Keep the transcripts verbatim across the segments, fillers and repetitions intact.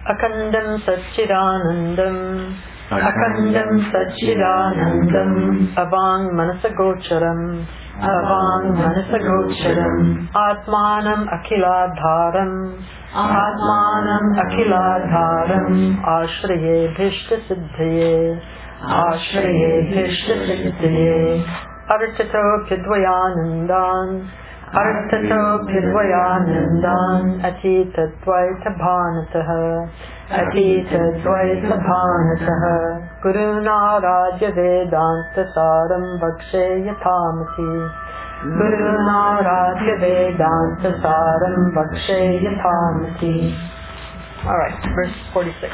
Akandam Satchidanandam Akandam Satchidanandam Avang Manasagocharam Avang Manasagocharam Atmanam Akhiladharam Atmanam Akhiladharam Ashraye Bhishta Siddhaye Ashraye Bhishta Siddhaye Artato Pidvayanandan Artato Pidvayanandan Atita Dvaita Bhanataha Atita Dvaita Bhanataha Guruna Raja Vedanta Saram Vakshe Yathamasi Guruna Raja Vedanta Saram Vakshe Yathamasi. Alright, verse forty-six.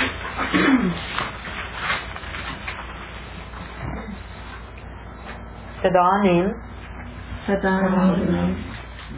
Tadanim Tadanim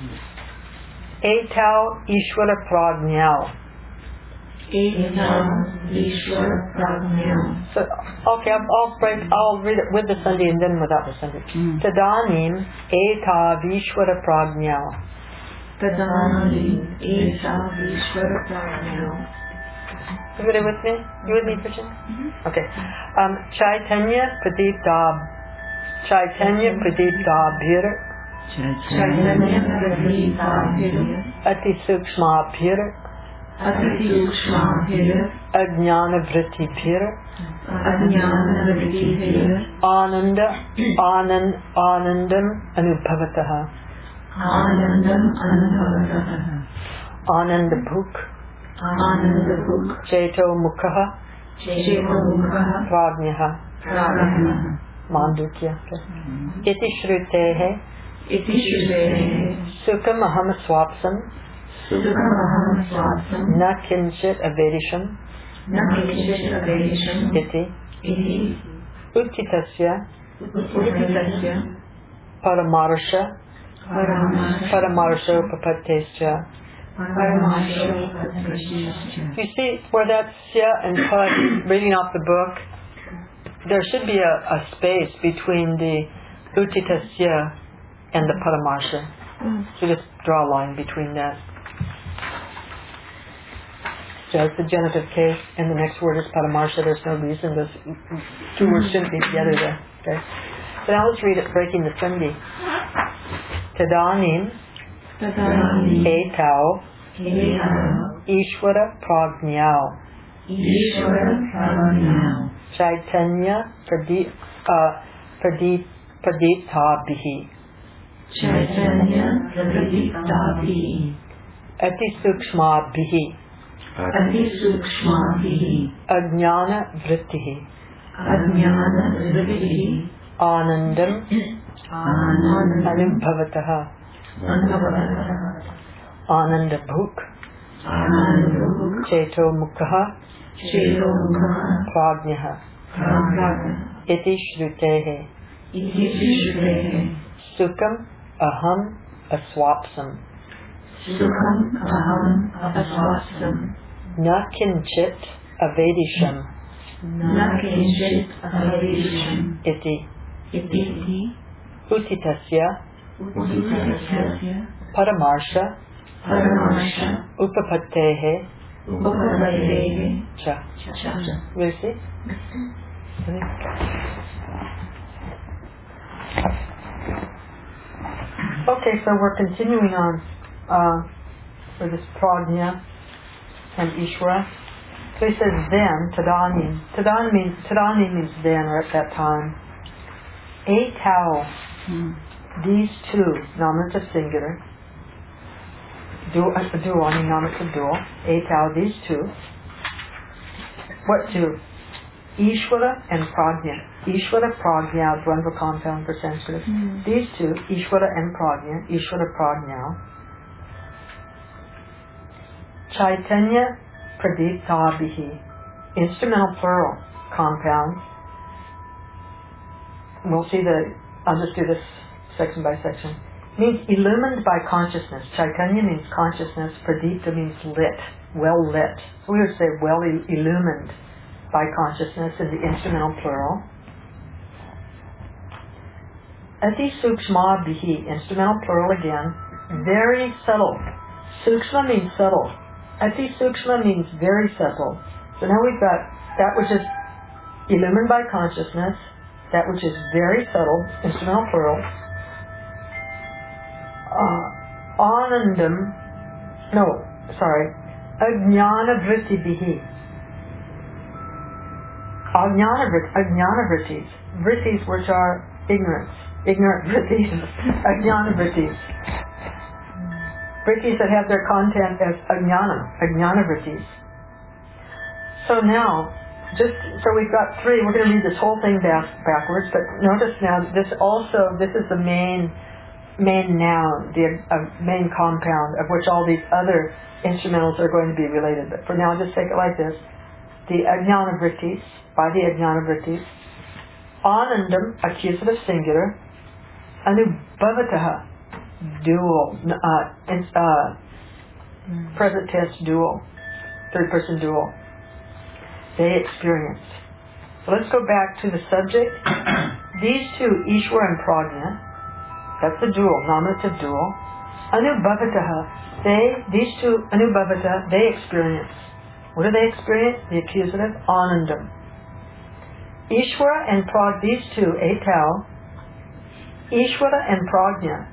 Etau Ishvara Prajnau. Etau Ishvara Prajnau. So, okay, I'll, I'll, break, I'll read it with the Sandhi and then without the Sandhi. Mm. Tadanim Etau Ishvara Prajnau. Tadanim Etau Ishvara Prajnau. Everybody with me? You with me, Christian? Mm-hmm. Okay. Um, Chaitanya Pradipta Chaitanya Pradiptabhir Chaitanya Pradiptabhir Ati Sukshmabhir Ati Sukshmabhir Ajnana Vrittibhir Ajnana Vrittibhir Ananda Anand Anandam Anubhavataha Anandam Anubhavataha Ananda Bhuk Ananda Bhuk Cheto Mukhaha Cheto Mukhaha Prajnaha Prajnaha Mandukya. Iti Shrutehe Iti Shrutehe Sukham Aham Swapsam Sukham Aham Swapsam Na Kinchit Avedisham Na Kinchit Avedisham Iti Iti Uttitasya Uttitasya Paramarsha Paramarsha Paramarsha Upapattesya. Paramarsha Upapattesya. You see where that's Sya and Pad reading off the book? There should be a, a space between the Uttitasya and the Paramarsha. Mm. So just draw a line between that. So it's the genitive case, and the next word is Paramarsha. There's no reason those two words shouldn't be together there. Okay. So now let's read it, breaking the Sandhi. Tadanim Etau Ishvara Prajnau Ishvara Prajnau Chaitanya Pradip uh, Pradip Pradiptabhihi Chaitanya Pradiptabhihi Ati Sukshmabhihi Ati Sukshmabhihi Ajnana Vrittihi Ajnana Vrittihi Anandam Anandam Anubhavataha Anubhavataha Ananda Bhuk Ananda Bhuk Cheto Mukhaha Cheto Mukhaha Prajnaha Prajnaha Iti Shrutehe Iti Shrutehe Sukham Aham Aswapsam Sukham Aham Aswapsam Na Kinchit Avedisham Na Kinchit Avedisham Iti Iti Uttitasya Uttitasya Paramarsha Paramarsha Upapattehe Upapattesya Cha. Cha. Will you see? Okay, so we're continuing on uh, for this Prajna and Ishvara. So he says then, Tadani. Tadani means, Tadani means then or at that time. Etau, Hmm. these two, nominative singular, dual, uh, dual, I mean nominative dual, Etau, these two. What two? Ishvara and Prajna. Ishvara, Prajna, Dvandva compound for Sanskrit. Mm. These two, Ishvara and Prajna, Ishvara, Prajna. Chaitanya, Pradiptabhihi. Instrumental plural compound. We'll see the, I'll just do this section by section. Means illumined by consciousness. Chaitanya means consciousness. Pradipta means lit, well lit. So we would say well illumined by consciousness in the instrumental plural. Ati sukshma bihi, instrumental plural again, very subtle. Sukshma means subtle. Ati Sukshma means very subtle. So now we've got that which is illumined by consciousness, that which is very subtle, instrumental plural. Uh, anandam, no, sorry, ajnana vritti bihi. Ajnana, ajnana vrittis, vrittis which are ignorance, ignorant vrittis, ajnana vrittis. Vrittis that have their content as ajnana, ajnana vrittis. So now, just so we've got three, we're going to read this whole thing back, backwards, but notice now this also, this is the main main noun, the uh, main compound of which all these other instrumentals are going to be related. But for now, just take it like this. The ajnana vrittis, by the ajnana vrittis, anandam, accusative singular, anubhavataha, dual, uh, uh, present tense dual, third person dual. They experience. So let's go back to the subject. These two, Ishwara and Prajna, that's the dual, nominative dual. Anubhavataha, they, these two, anubhavata, they experience. What do they experience? The accusative, anandam. Ishwara and Prajna, these two, etau, Ishwara and Prajna,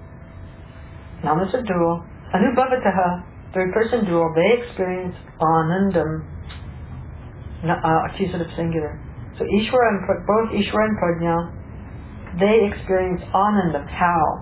nominative dual, anubhavataha, third person dual, they experience anandam, uh, accusative singular. So Ishwara and, both Ishwara and Prajna, they experience anandam. How?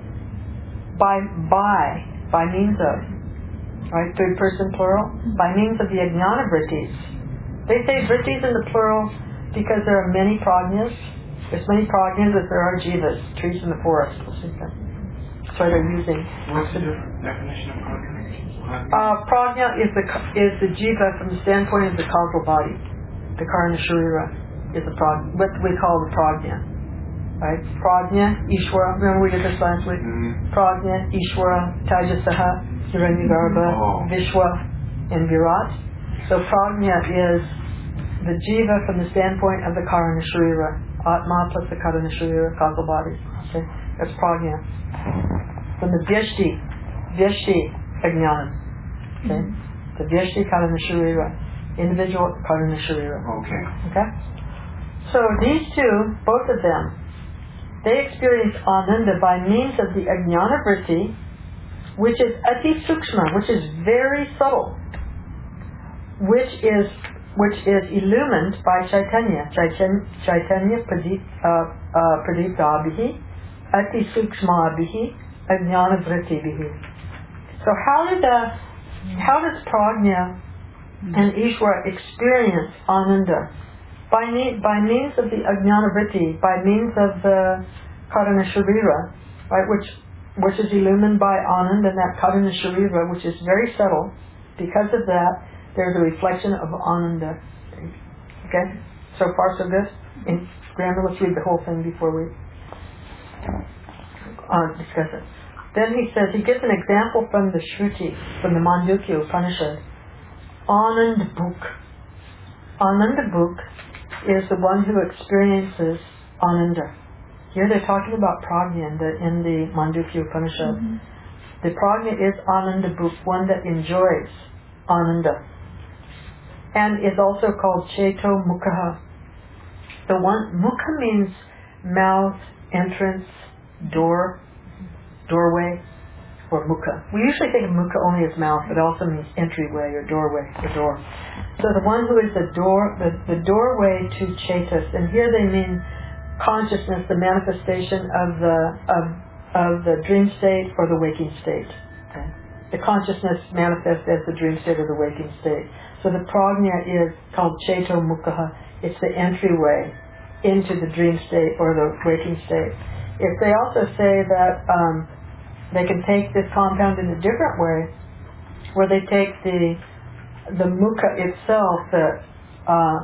By, by, by means of, right, third person plural, by means of the ajnana vrittis. They say vrittis in the plural because there are many prajnas. There's many prajnas as there are jivas, trees in the forest. That's why they're using. What's the definition of prajna? Uh, prajna is the is the jiva from the standpoint of the causal body. The karana sharira is the prajna, what we call the prajna. Right? Prajna, Ishwara, remember we did this last week? Mm-hmm. Prajna, Ishwara, Tajasaha, Hiranyagarbha, oh. Vishwa, and Virat. So Prajna is the jiva from the standpoint of the Karana Sharira. Atma plus the Karana Sharira, causal body. Okay? That's Prajna. From the Vyashti, Vyashti Ajnanam. Okay? Mm-hmm. The Vyashti Karana Sharira. Individual Karana Sharira. Okay. Okay? So these two, both of them, they experience ananda by means of the ajnana vritti, which is ati sukshma, which is very subtle, which is which is illumined by Chaitanya. Chaitanya, Chaitanya pradip, uh, uh, pradiptabhihi, ati sukshmabhihi, ajnana vrittibihi. So how did the how does Prajna and Ishwara experience ananda? By, me, by means of the ajnana vritti, by means of the karana sharira, right, which which is illumined by anand, and that karana sharira, which is very subtle. Because of that, there's a reflection of ananda. Okay, so far so good. In grammar, let's read the whole thing before we uh, discuss it. Then he says he gives an example from the Shruti, from the Mandukya Upanishad. Anand Bhuk. Ananda Bhuk is the one who experiences ananda. Here they're talking about prajna in the, in the Mandukya Upanishad. Mm-hmm. The prajna is ananda bhuk, one that enjoys ananda, and is also called cheto mukha. The one, mukha means mouth, entrance, door, doorway, or mukha. We usually think of mukha only as mouth, but it also means entryway or doorway, the door. So the one who is the door, the, the doorway to Chetas, and here they mean consciousness, the manifestation of the of, of the dream state or the waking state. Okay? The consciousness manifests as the dream state or the waking state. So the prajna is called Cheto Mukha. It's the entryway into the dream state or the waking state. If they also say that um, they can take this compound in a different way, where they take the the mukha itself, that uh,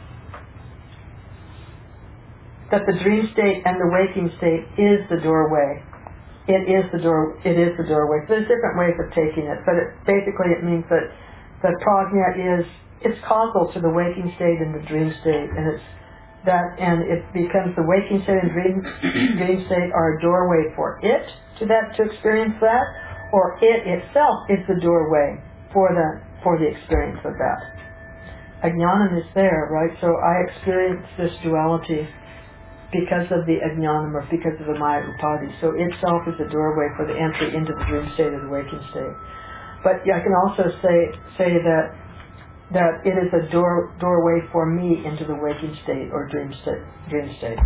that the dream state and the waking state is the doorway. It is the door. It is the doorway. So there's different ways of taking it, but it, basically it means that that prajna is it's causal to the waking state and the dream state, and it's that, and it becomes the waking state and dream dream state are a doorway for it to that to experience that, or it itself is the doorway for the for the experience of that. Ajnanam is there, right? So I experience this duality because of the ajnanam, or because of the maya upadi. So itself is a doorway for the entry into the dream state or the waking state. But I can also say say that that it is a door doorway for me into the waking state or dream state. Dream state.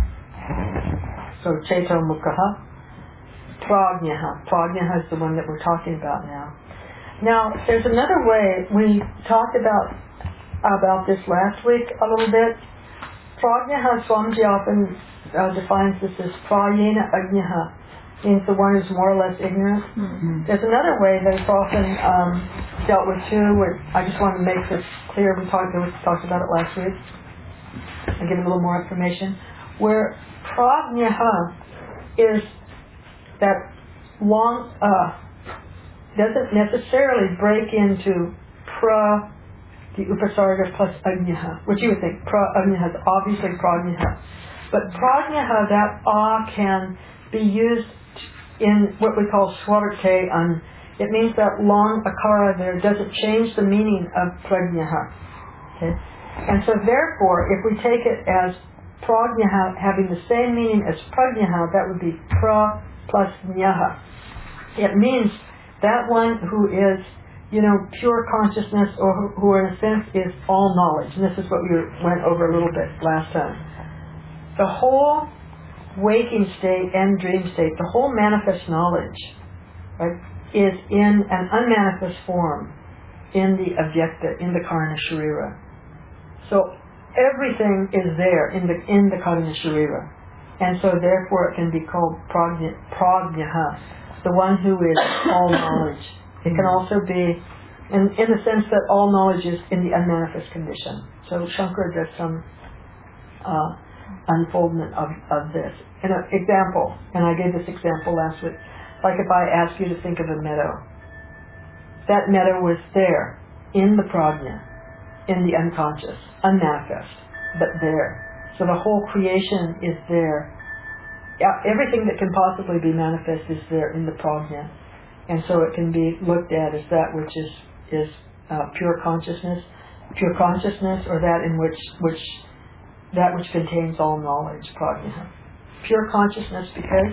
So Cheto Mukhaha, Prajnaha. Prajnaha is the one that we're talking about now. Now, there's another way. We talked about about this last week a little bit. Prajnaha, Swamiji often uh, defines this as Prayena Ajnaha, means the one who's more or less ignorant. Mm-hmm. There's another way that it's often um, dealt with too, where I just want to make this clear. We talked, we talked about it last week. I'll give a little more information. Where Prajnaha is that long, uh, doesn't necessarily break into pra, the upasarga plus ajnaha, which you would think pra ajnaha is obviously prajnaha. But prajnaha, that ah can be used in what we call swarake, and it means that long akara there doesn't change the meaning of prajnaha. Okay? And so therefore, if we take it as prajnaha having the same meaning as prajnaha, that would be pra plus nyaha. It means that one who is, you know, pure consciousness, or who, who in a sense is all knowledge. And this is what we went over a little bit last time. The whole waking state and dream state, the whole manifest knowledge, right, is in an unmanifest form in the avyakta, in the karana sharira. So everything is there in the in the karana sharira. And so therefore it can be called prajna, prajnaha, the one who is all knowledge. It can also be in, in the sense that all knowledge is in the unmanifest condition. So Shankara does some uh, unfoldment of, of this. In an example, and I gave this example last week, like if I ask you to think of a meadow. That meadow was there, in the prajna, in the unconscious, unmanifest, but there. So the whole creation is there. Everything that can possibly be manifest is there in the prajna, and so it can be looked at as that which is is uh, pure consciousness, pure consciousness, or that in which which that which contains all knowledge, prajna. Pure consciousness, because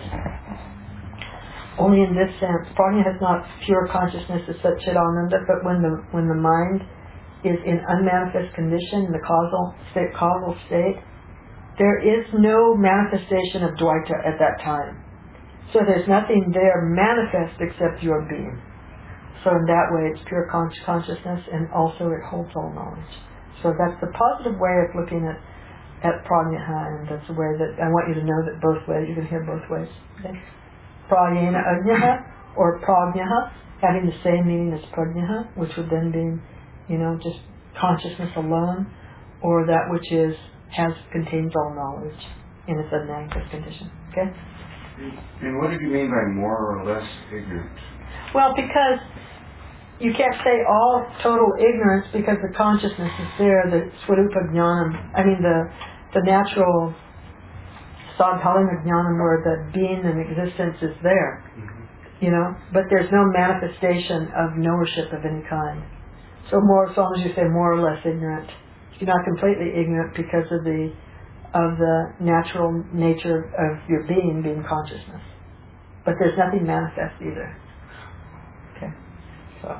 only in this sense, prajna has not pure consciousness as such chidananda, but when the when the mind is in unmanifest condition, in the causal state, causal state. There is no manifestation of Dvaita at that time. So there's nothing there manifest except your being. So in that way it's pure con- consciousness, and also it holds all knowledge. So that's the positive way of looking at, at prajnaha, and that's the way that I want you to know that both ways, you can hear both ways. Okay? Prayena ajnaha, or prajnaha, having the same meaning as prajnaha, which would then be, you know, just consciousness alone, or that which is has contains all knowledge in its unmanifest condition. Okay? And what did you mean by more or less ignorant? Well, because you can't say all total ignorance, because the consciousness is there, the swarupa jnanam, I mean the the natural sadhalina jnanam, where the being and existence is there. Mm-hmm. You know, but there's no manifestation of knowership of any kind. So more, as long as you say more or less ignorant, you're not completely ignorant because of the of the natural nature of your being being consciousness. But there's nothing manifest either. Okay. So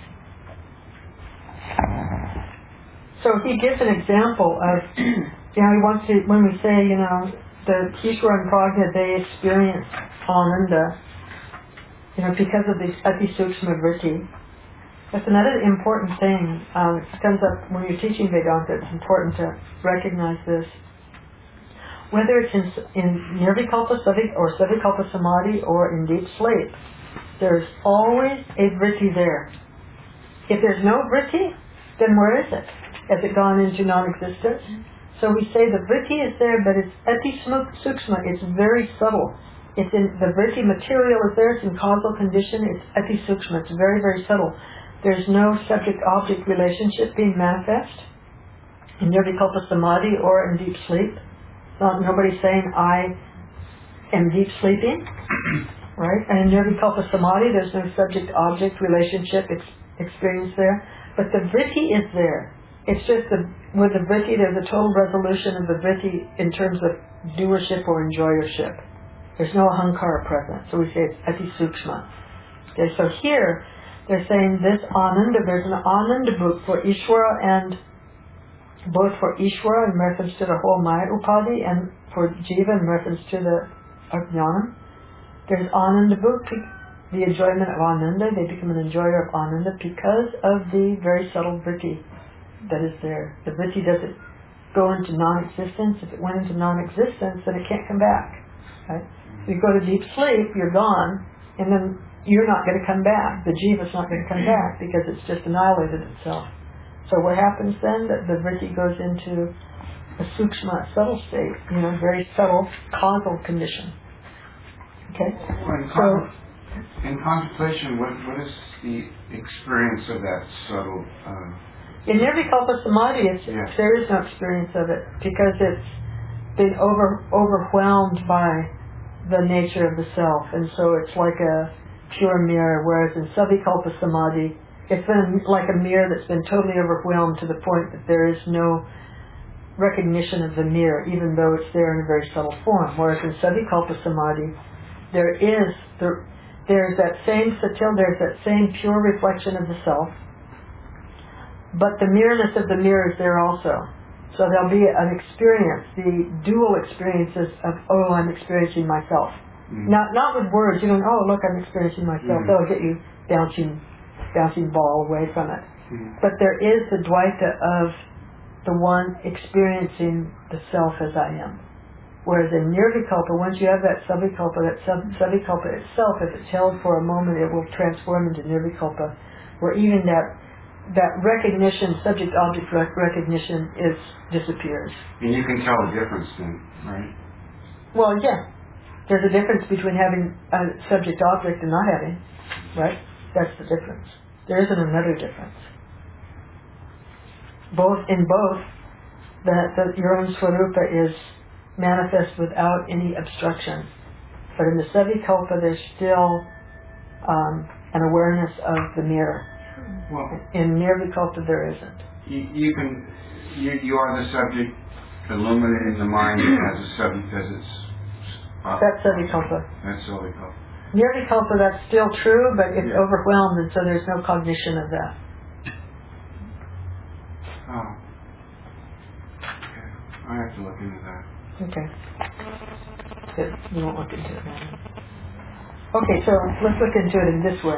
So he gives an example of, you know, he wants to, when we say, you know, the Ishvara and Prajna, they experience Ananda, you know, because of this Ati Sukshma Vritti. That's another important thing. Um, it comes up when you're teaching Vedanta. It's important to recognize this. Whether it's in, in Nirvikalpa Savi, or Savikalpa Samadhi, or in deep sleep, there's always a vritti there. If there's no vritti, then where is it? Has it gone into non-existence? So we say the vritti is there, but it's ati sukshma. It's very subtle. It's in the vritti material is there. It's in causal condition. It's ati sukshma. It's very, very subtle. There's no subject-object relationship being manifest in Nirvikalpa Samadhi or in deep sleep. Not nobody's saying I am deep sleeping, right? And in Nirvikalpa Samadhi, there's no subject-object relationship. It's experience there, but the vritti is there. It's just the, with the vritti, there's a total resolution of the vritti in terms of doership or enjoyership. There's no ahankara present, so we say it's ati sukshma. Okay, so here they're saying this ananda, there's an ananda book for Ishvara, and both for Ishvara in reference to the whole Maya Upadhi and for Jiva in reference to the Ajnana. There's ananda book, the enjoyment of ananda. They become an enjoyer of ananda because of the very subtle vritti that is there. The vritti doesn't go into non-existence. If it went into non-existence, then it can't come back. Right? So you go to deep sleep, you're gone, and then you're not going to come back. The jiva's not going to come back because it's just annihilated itself. So what happens then? That the vritti goes into a sukshma, subtle state, you know, very subtle causal condition. Okay? Well, in, so, con- in contemplation, what what is the experience of that subtle? Uh, in Nirvikalpa Samadhi, it's, yeah. there is no experience of it because it's been over overwhelmed by the nature of the self, and so it's like a pure mirror, whereas in Savikalpa Samadhi, it's been like a mirror that's been totally overwhelmed to the point that there is no recognition of the mirror, even though it's there in a very subtle form. Whereas in Savikalpa Samadhi, there is the, there's that same satil, there's that same pure reflection of the self, but the mirrorness of the mirror is there also. So there'll be an experience, the dual experiences of, oh, I'm experiencing myself. Mm. Not not with words, you know, oh, look, I'm experiencing myself. Mm. That'll get you bouncing, bouncing ball away from it. Mm. But there is the dvaita of the one experiencing the self as I am. Whereas in Nirvikalpa, once you have that Savikalpa, that sub- Savikalpa itself, if it's held for a moment, it will transform into Nirvikalpa, where even that that recognition, subject-object rec- recognition, is disappears. And you can tell the difference then, right? Well, yeah. There's a difference between having a subject-object and not having, right? That's the difference. There isn't another difference. Both in both, that the, your own Swarupa is manifest without any obstruction. But in the Savikalpa, there's still um, an awareness of the mirror. Well, in Nirvikalpa, there isn't. You, you can, you, you are the subject, illuminating the mind as a subject, as it's. Uh, that's Savikalpa. That's Savikalpa. Nirvikalpa, that's still true, but it's yeah. overwhelmed, and so there's no cognition of that. Oh. Okay. I have to look into that. Okay. Good. We won't look into it now. Okay, so let's look into it in this way.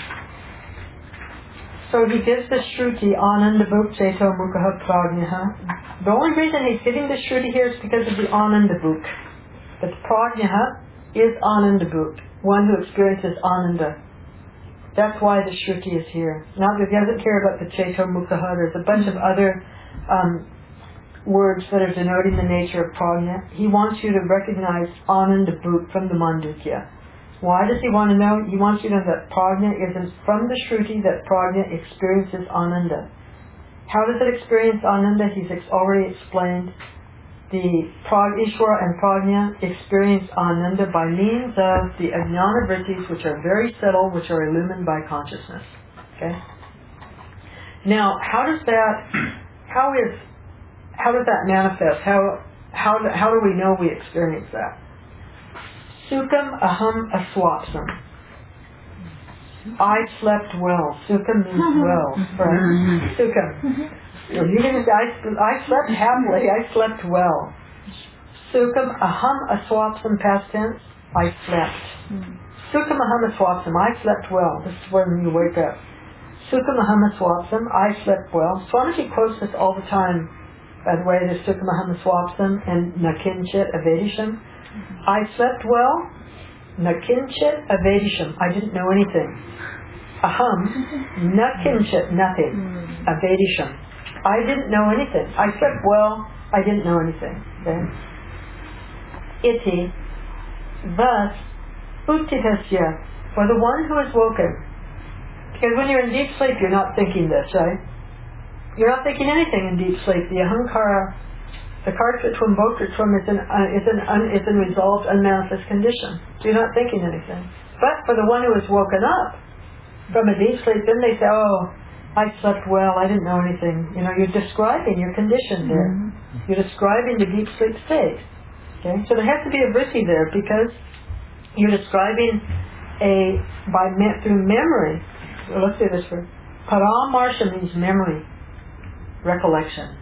So he gives the Shruti, Ananda Bhuk Cheto Mukha Prajnaha. The only reason he's giving the Shruti here is because of the Ananda Bhuk. But Prajnaha is Ananda Bhuk, one who experiences Ananda. That's why the Shruti is here. Not that he doesn't care about the Cheto Mukha. There's a bunch of other um, words that are denoting the nature of Prajna. He wants you to recognize Ananda Bhuk from the Mandukya. Why does he want to know? He wants you to know that Prajna isn't from the Shruti, that Prajna experiences Ananda. How does it experience Ananda? He's ex- already explained. The Praj Ishvara and Prajna experience Ananda by means of the Ajnana Vrittis, which are very subtle, which are illumined by consciousness. Okay? Now, how does that, how is, how does that manifest? How, how, do, how do we know we experience that? Sukham aham aswapsam. I slept well. Sukham means well. Right? Sukham. You didn't, I, I slept happily. I slept well. Sukham aham aswapsam, past tense. I slept. Sukham aham aswapsam. I slept well. This is when you wake up. Sukham aham aswapsam. I slept well. Swamiji quotes this all the time. By the way, there's Sukham aham aswapsam and nakinchit avedisham. I slept well, nakinchit avedisham. I didn't know anything. Aham, nakinchit, nothing. Avedisham. I didn't know anything. I slept well, I didn't know anything. Okay? Iti, thus, uttitasya, for the one who is woken. Because when you're in deep sleep, you're not thinking this, right? You're not thinking anything in deep sleep. The ahankara, the kartritvam, bhoktritvam is an, uh, is, an un, is an resolved, unmanifest condition. So you're not thinking anything. But for the one who is woken up, from a deep sleep, then they say, oh, I slept well, I didn't know anything. You know, you're describing your condition there. Mm-hmm. You're describing the deep sleep state. Okay? So there has to be a vritti there because you're describing a, by me, through memory. So let's do this first. Paramarsha means memory, recollection.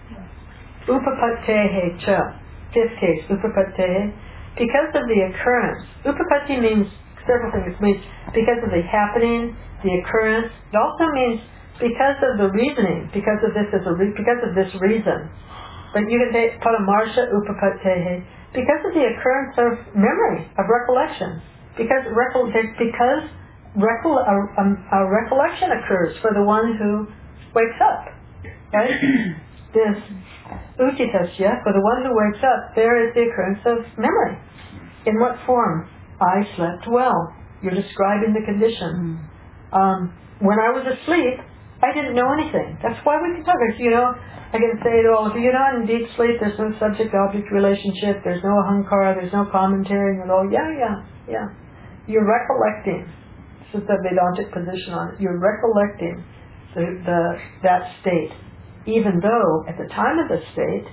Upapattehe cha, fifth case, upapattehe, because of the occurrence. Upapatti means several things. It means because of the happening, the occurrence. It also means because of the reasoning, because of this is a re- because of this reason. But you can say paramarsha upapattehe, because of the occurrence of memory, of recollection. Because recol- because recol- a, a, a recollection occurs for the one who wakes up. Right? This uchitasya, for the one who wakes up, there is the occurrence of memory. In what form? I slept well. You're describing the condition. Mm. Um, when I was asleep, I didn't know anything. That's why we can talk. You know, I can say to all of you, you're not in deep sleep, there's no subject-object relationship, there's no ahankara, there's no commentary, and all, yeah, yeah, yeah. You're recollecting. This is the Vedantic position on it. You're recollecting the, the that state. Even though, at the time of the state,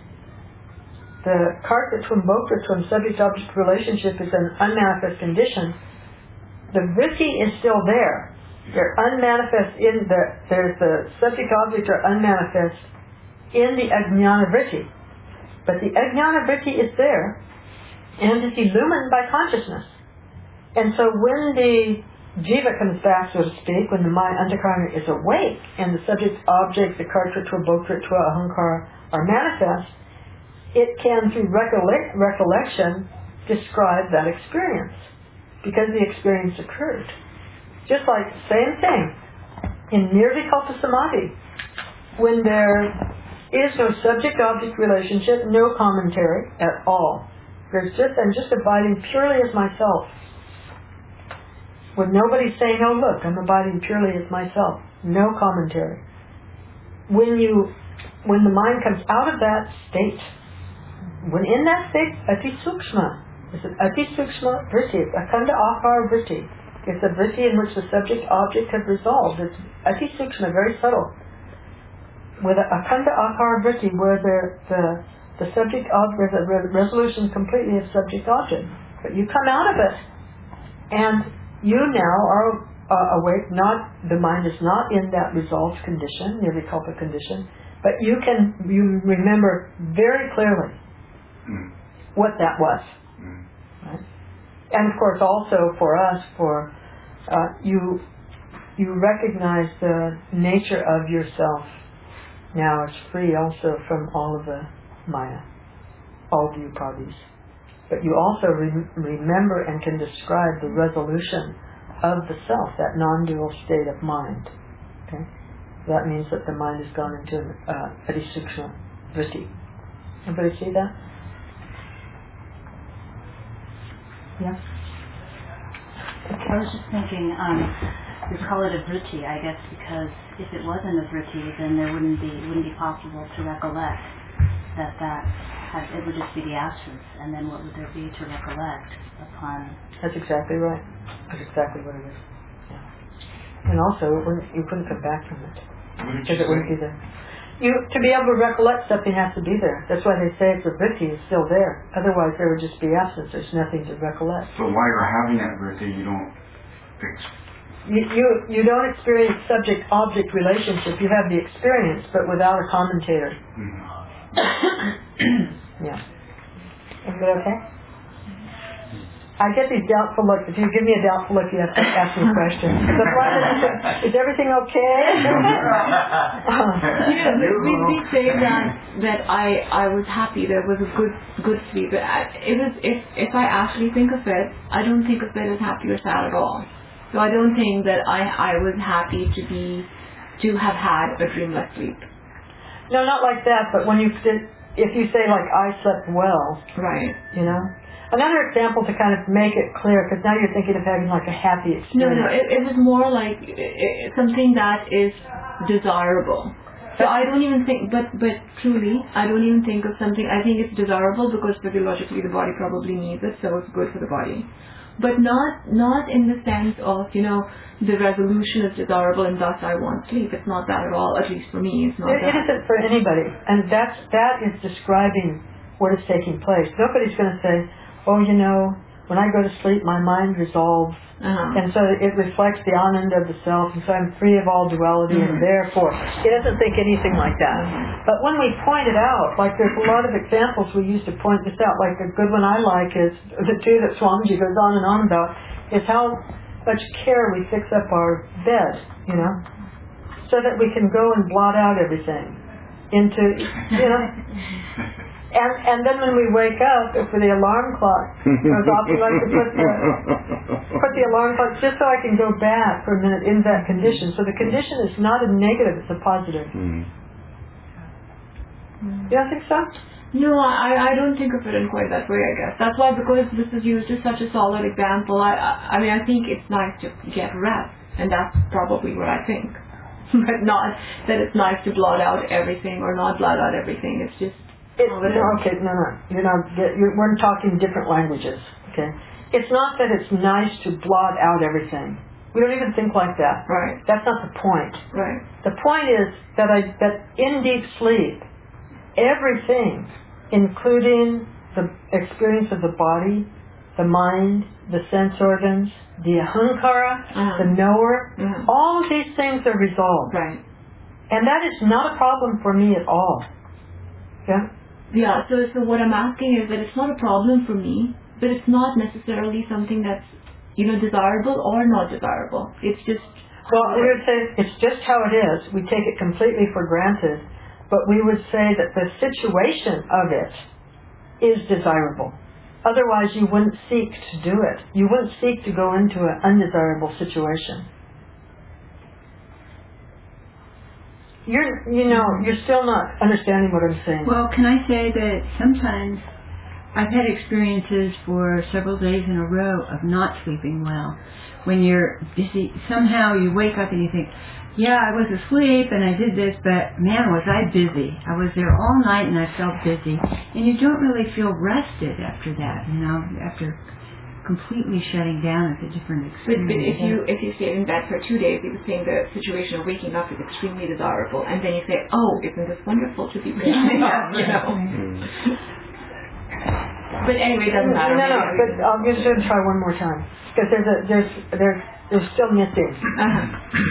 the kartatvam, bhoktritvam, subject-object relationship is an unmanifest condition, the vritti is still there. They're unmanifest in the, there's the subject-object are unmanifest in the ajnana vritti. But the ajnana vritti is there, and it's illumined by consciousness. And so when the jiva comes back, so to speak, when the mind antakarana is awake, and the subject-object, the kartritva, bhoktritva, ahankara are manifest, it can, through recollect, recollection, describe that experience, because the experience occurred. Just like, same thing, in nirvikalpa samadhi, when there is no subject-object relationship, no commentary at all. There's just, I'm just abiding purely as myself. When nobody's saying, oh look, I'm abiding purely as myself. No commentary. When you, when the mind comes out of that state, when in that state, ati sukshma, it's an ati sukshma vritti, akanda akar vritti. It's a vritti in which the subject-object have resolved. It's ati sukshma, very subtle. With a akanda akar vritti, where the, the, the subject-object, the resolution completely of subject-object. But you come out of it, and you now are uh, awake, not, the mind is not in that resolved condition, nirvikalpa condition, but you can, you remember very clearly mm. what that was. Mm. Right? And of course also for us, for uh, you, you recognize the nature of yourself. Now it's free also from all of the maya, all the upadhis. But you also re- remember and can describe the resolution of the self, that non-dual state of mind. Okay, that means that the mind has gone into an uh, adisukshma vritti. Everybody see that? Yeah. I was just thinking, um, we call it a vritti, I guess, because if it wasn't a vritti, then there wouldn't be wouldn't be possible to recollect that that. It would just be the absence, and then what would there be to recollect upon? That's exactly right. That's exactly what it is. Yeah. And also, it wouldn't, you couldn't come back from it because it wouldn't be there. You to be able to recollect something has to be there. That's why they say if the vritti is still there. Otherwise, there would just be absence. There's nothing to recollect. So while you're having that vritti, you don't. Ex- you, you you don't experience subject-object relationship. You have the experience, but without a commentator. Mm-hmm. Yeah. Is it okay? I get these doubtful looks. If you give me a doubtful look, you have to ask me questions. Is everything okay? Yeah, we, we did say that that I I was happy. There was a good good sleep. But I, it was if if I actually think of it, I don't think of it as happy or sad at all. So I don't think that I I was happy to be to have had a dreamless sleep. No, not like that. But when you did. If you say, like, I slept well, right? You know? Another example to kind of make it clear, because now you're thinking of having, like, a happy experience. No, no, it, it was more like it, something that is desirable. So I don't even think, but, but truly, I don't even think of something, I think it's desirable because physiologically the body probably needs it, so it's good for the body. but not not in the sense of, you know, the resolution is desirable and thus I want sleep. It's not that at all, at least for me. It's not It, it that. isn't for anybody. And that's, that is describing what is taking place. Nobody's going to say, oh, you know, when I go to sleep, my mind resolves. Uh-huh. And so it reflects the ananda of the self, and so I'm free of all duality, Mm-hmm. and therefore, it doesn't think anything like that. But when we point it out, like there's a lot of examples we use to point this out, like a good one I like is, the two that Swamiji goes on and on about, is how much care we fix up our bed, you know, so that we can go and blot out everything into, you know. And and then when we wake up, if for the alarm clock goes off, we like to put the put the alarm clock just so I can go back for a minute in that condition. So the condition is not a negative; it's a positive. Mm. You don't think so? No, I, I don't think of it in quite that way, I guess. That's why, because this is used as such a solid example, I, I, I mean, I think it's nice to get rest, and that's probably what I think. But not that it's nice to blot out everything or not blot out everything. It's just... It's, no, okay, no, no. You're not, you're, we're talking different languages, okay? It's not that it's nice to blot out everything. We don't even think like that. Right. That's not the point. Right. The point is that I that in deep sleep, everything, including the experience of the body, the mind, the sense organs, the ahankara, Uh-huh. the knower, Uh-huh. all of these things are resolved. Right. And that is not a problem for me at all. Yeah? Yeah, so, so what I'm asking is that it's not a problem for me, but it's not necessarily something that's, you know, desirable or not desirable. It's just... Well, we would say it's just how it is. We take it completely for granted, but we would say that the situation of it is desirable. Otherwise, you wouldn't seek to do it. You wouldn't seek to go into an undesirable situation. You're, you know, you're still not understanding what I'm saying. Well, can I say that sometimes I've had experiences for several days in a row of not sleeping well. When you're busy, somehow you wake up and you think, yeah, I was asleep and I did this, but man, was I busy. I was there all night and I felt busy. And you don't really feel rested after that, you know, after completely shutting down. It's a different But, experience. but if you if you stay in bed for two days, you would think the situation of waking up is extremely desirable, and then you say, oh, isn't this wonderful to be waking up, you know? Mm. But anyway, it doesn't matter. No, no, but I'll just try one more time. Because there's, a, there's, there's, there's still missing. Uh-huh.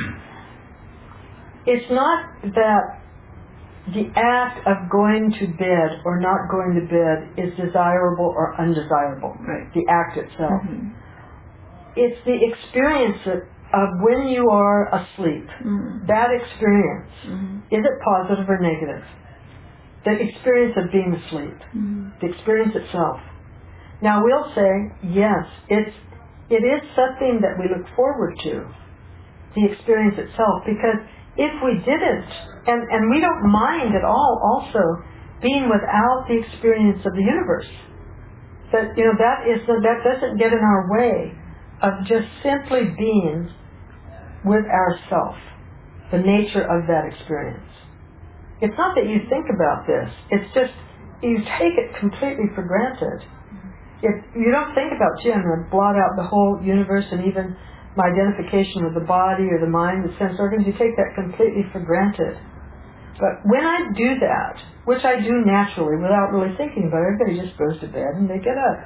It's not that the act of going to bed or not going to bed is desirable or undesirable. Right. The act itself. Mm-hmm. It's the experience of, of when you are asleep. Mm-hmm. That experience. Mm-hmm. Is it positive or negative? The experience of being asleep. Mm-hmm. The experience itself. Now we'll say, yes, it's, it is something that we look forward to. The experience itself. Because if we didn't, and, and we don't mind at all also being without the experience of the universe. That, you know, that is, that doesn't get in our way of just simply being with ourself, the nature of that experience. It's not that you think about this, it's just you take it completely for granted. If you don't think about, gee, I'm going to blot out the whole universe and even my identification with the body or the mind, the sense organs, you take that completely for granted. But when I do that, which I do naturally without really thinking about it, everybody just goes to bed and they get up.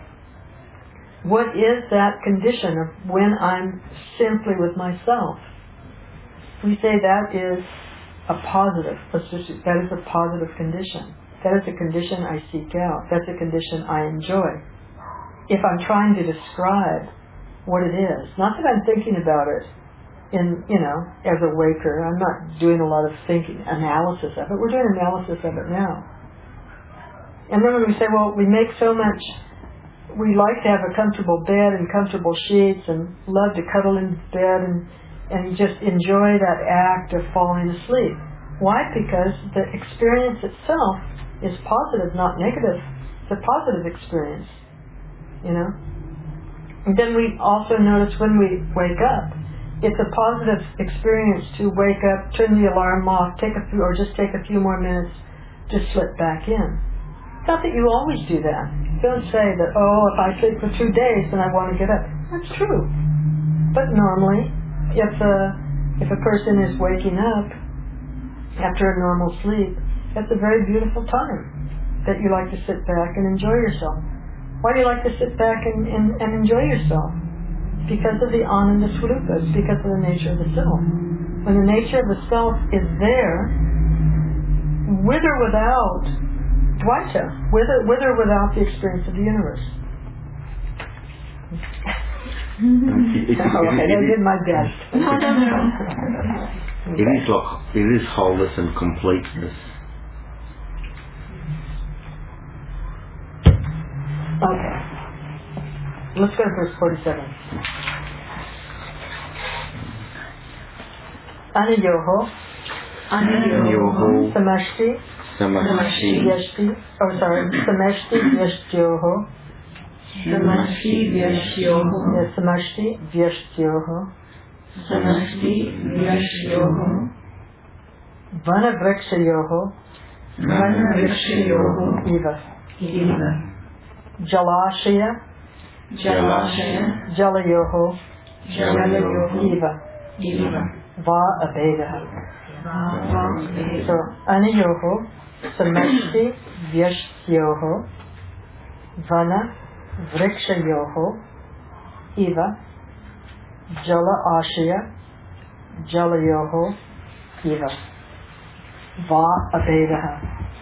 What is that condition of when I'm simply with myself? We say that is a positive, that is a positive condition. That is a condition I seek out. That's a condition I enjoy. If I'm trying to describe what it is, not that I'm thinking about it in, you know, as a waker. I'm not doing a lot of thinking, analysis of it. We're doing analysis of it now. And then when we say, well, we make so much, we like to have a comfortable bed and comfortable sheets and love to cuddle in bed and, and just enjoy that act of falling asleep. Why? Because the experience itself is positive, not negative. It's a positive experience, you know. And then we also notice when we wake up, it's a positive experience to wake up, turn the alarm off, take a few, or just take a few more minutes to slip back in. It's not that you always do that. don't say that, oh, if I sleep for two days, then I want to get up. That's true. But normally, if a, if a person is waking up after a normal sleep, that's a very beautiful time that you like to sit back and enjoy yourself. Why do you like to sit back and, and, and enjoy yourself? Because of the Ananda Swarupa. It's because of the nature of the self. When the nature of the self is there, with or without Dvaita, with or, with or without the experience of the universe. It, it, Oh, okay, it, I did my best. No, no, no. it is like it is wholeness and completeness. Okay. Let's go to verse forty-seven. Aniyoho, Aniyoho, Samashti, Samashti, Vyashti, oh sorry, Samashti, Vyashtyoho, Samashti Vyashyoho, yes, Samashti, Vyashtyoho, Samashti Vyashyoho, Vana Vrikshayoho, Vana Vrikshayoho, Eva, Eva, Jalashaya, Jalashaya, Jalayoho, Jalayoho, Eva, Eva, Va Abedaha. Va, So, Aniyoho, Samashti, Vyashtyoho, Vana Vrikshayoho, Eva, Jala Ashaya, Jalayoho, Eva, Va Abedaha.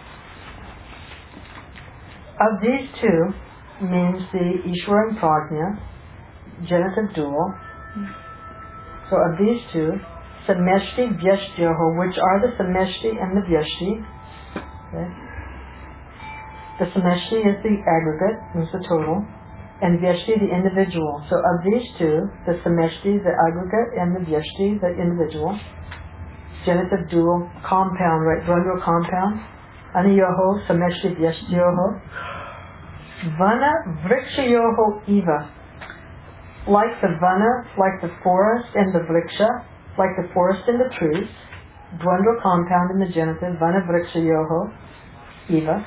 Of these two means the Ishwara and Prajna, genitive dual. So of these two, Sameshti, Vyashtyoho, which are the Sameshti and the Vyashti. Okay. The Sameshti is the aggregate, means the total, and Vyashti the individual. So of these two, the Sameshti, the aggregate, and the Vyashti, the individual, genitive dual, compound, right, Dvandva compound, Aniyoho, Sameshti, Vyashtyoho, Vana, Vrikshayoho, Eva. Like the Vana, like the forest and the Vriksha, like the forest and the trees, Dvandva compound in the genitive, Vana, Vrikshayoho, Eva.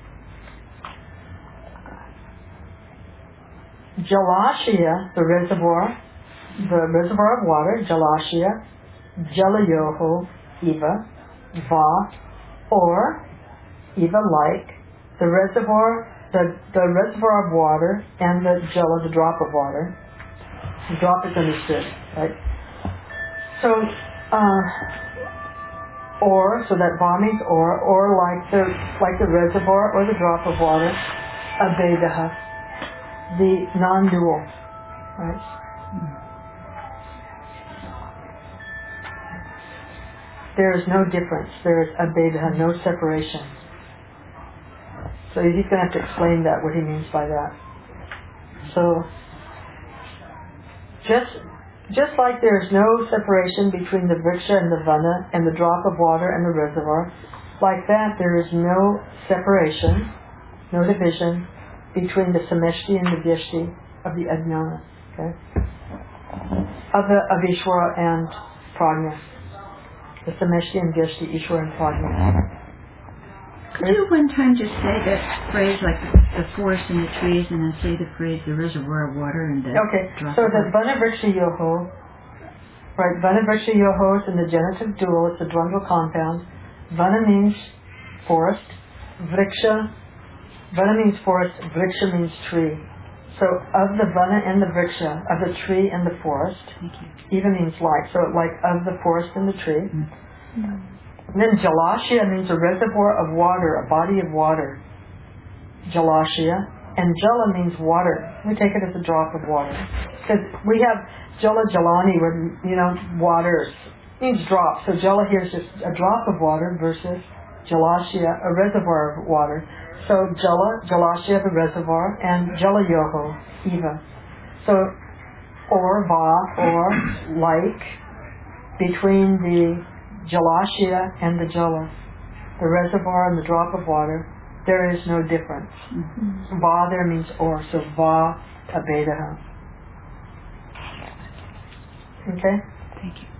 Jalashaya, the reservoir, the reservoir of water, Jalashaya, Jalayoho, Eva, Va, or Eva like, the reservoir, the, the reservoir of water, and the Jala, the drop of water. The drop is understood, right? So, uh, or, so that Va means or, or like the, like the reservoir or the drop of water, Abedaha, the non-dual, right? There is no difference. There is Abedaha, no separation. So he's going to have to explain that, what he means by that. So, just just like there is no separation between the Vriksha and the Vana and the drop of water and the reservoir, like that there is no separation, no division between the Sameshti and the Vyashti of the Ajnana, okay? Of the of Ishwara and Prajna. The Sameshti and Vyashti, Ishwara and Prajna. Could you one time just say that phrase like the forest and the trees, and then say the phrase the reservoir of water and the Okay, drop so of the water? Vana Vriksha Yoho, right, Vana Vriksha Yoho is in the genitive dual, it's a Dvandva compound. Vana means forest, Vriksha, Vana means forest, Vriksha means tree. So of the Vana and the Vriksha, of the tree and the forest, Eva means like, so like of the forest and the tree. Mm-hmm. And then Jalashaya means a reservoir of water, a body of water. Jalashaya. And Jala means water. We take it as a drop of water. Because we have Jala Jalani, where, you know, waters. Means drop. So Jala here is just a drop of water versus Jalashaya, a reservoir of water. So Jala, Jalashaya, the reservoir, and Jala Yoho, Eva. So, or Va, or like, between the Jalashaya and the Jala, the reservoir and the drop of water, there is no difference. Mm-hmm. Va there means or, so Va Abedaha. Okay? Thank you.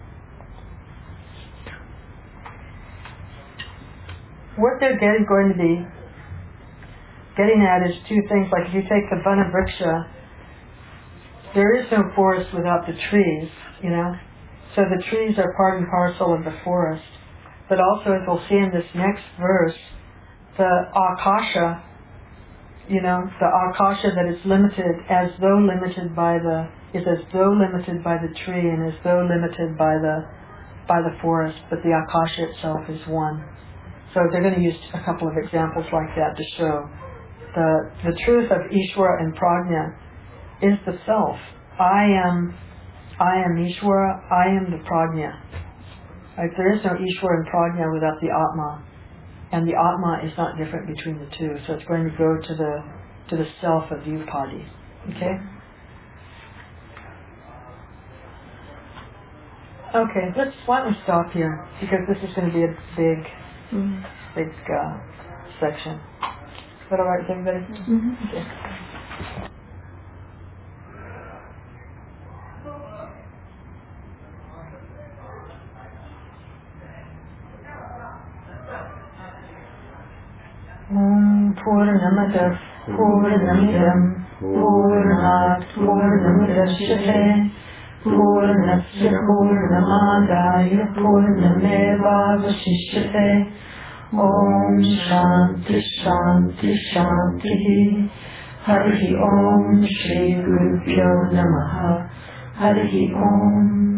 What they're getting going to be, getting at is two things. Like if you take the Vanavriksha, there is no forest without the trees, you know. So the trees are part and parcel of the forest. But also, as we'll see in this next verse, the Akasha, you know, the Akasha that is limited as though limited by the, is as though limited by the tree and as though limited by the, by the forest, but the Akasha itself is one. So they're going to use a couple of examples like that to show the, the truth of Ishvara and Prajna is the self. I am, I am Ishvara, I am the Prajna. Right? There is no Ishvara and Prajna without the Atma. And the Atma is not different between the two. So it's going to go to the to the self of Upadi. Okay? Okay, let's why don't we stop here? Because this is going to be a big mm-hmm. big uh, section. Is that alright with everybody? Mm-hmm. Okay. Om Purnamada Purnamidam Purnat Purnamidashyate Purnasya Purnamadaya Purnameva Vashishyate Om Shanti Shanti Shanti Harihi Om Shri Gurubhyo Namaha Harihi Om